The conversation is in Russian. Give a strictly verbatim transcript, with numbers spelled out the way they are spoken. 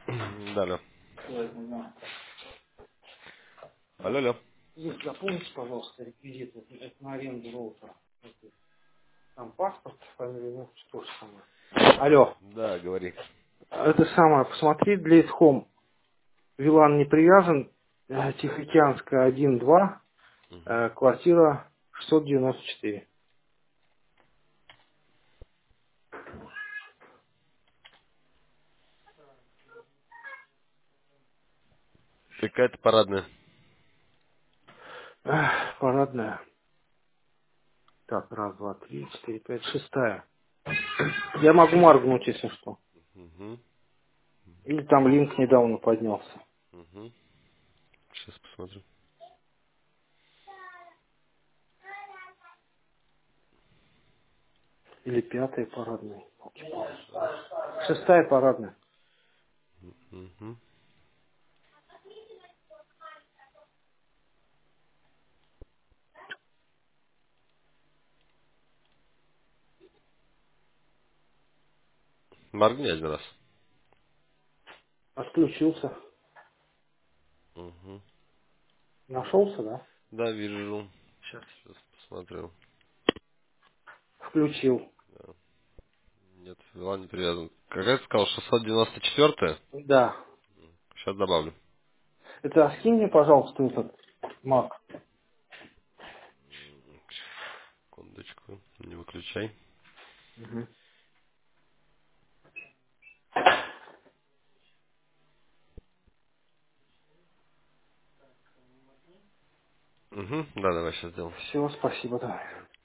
Да, алло. Ой, да. Алло, алло. Есть, запомните, пожалуйста, реквизиты. Это это на аренду роутера. Это Там паспорт, фамилия, ну, что же самое. Алло. Да, говори. Это самое, посмотри, для Home. Вилан не привязан. э, Тихоокеанская один два, Мгм. э, квартира шестьсот девяносто четыре. Какая-то парадная. Эх, парадная. Так, раз, два, три, четыре, пять, шестая. Я могу моргнуть, если что. Угу. Или там линк недавно поднялся. Угу. Сейчас посмотрю. Или пятая парадная. Шестая парадная. Угу. Моргни один раз. Отключился. Угу. Нашелся, да? Да, вижу. Сейчас. Сейчас посмотрю. Включил. Да. Нет, вела не привязан. Какая ты сказал? шестьсот девяносто четыре? Да. Сейчас добавлю. Это а скинь мне, пожалуйста, этот Мак. Секундочку. Не выключай. Мгм. Угу. Да, давай сейчас сделаем. Все, спасибо, да.